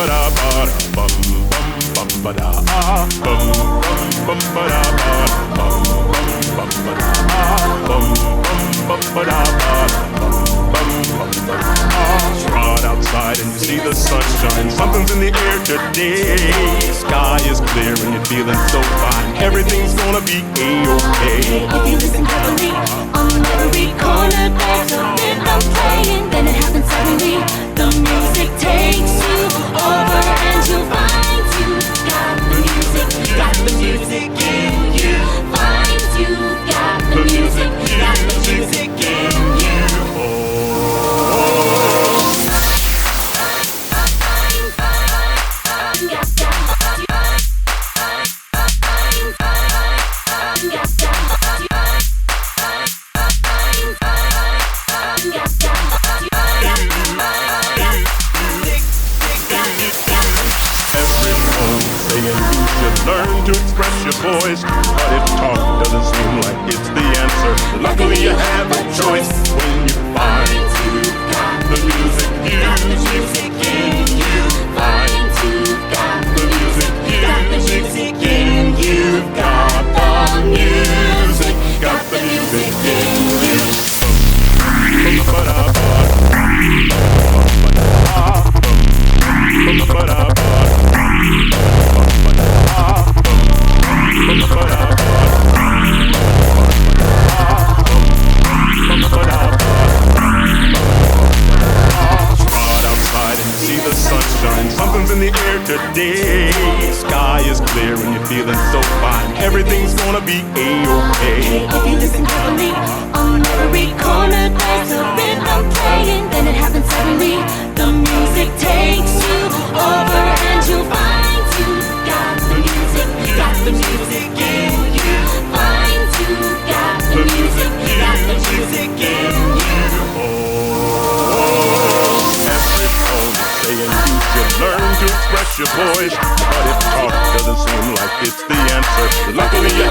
Ride outside and you see the sunshine. Something's in the air today. Sky is clear and you're feeling so fine. Everything's gonna be A-okay. If you listen carefully, on every corner there's a rhythm playing. Then it happens suddenly. The music takes you over and you'll find you got the music, got the music in you. Find you got the music, got the music in you. Learn to express your voice, but if talk doesn't seem like it's the answer, luckily you have a choice when you find you got the music, music in you. Find you got the music, music in you. Got the music, got the music in you. Something's in the air today. Sky is clear and you're feeling so fine. Everything's gonna be A-okay. If you listen carefully, on every corner there's a rhythm playing. Then it happens suddenly. The music takes you over and you'll find you got the music, got the music in you. Find you got the music, got the music in you. Saying you should learn to express your voice, but if talk doesn't seem like it's the answer, luckily you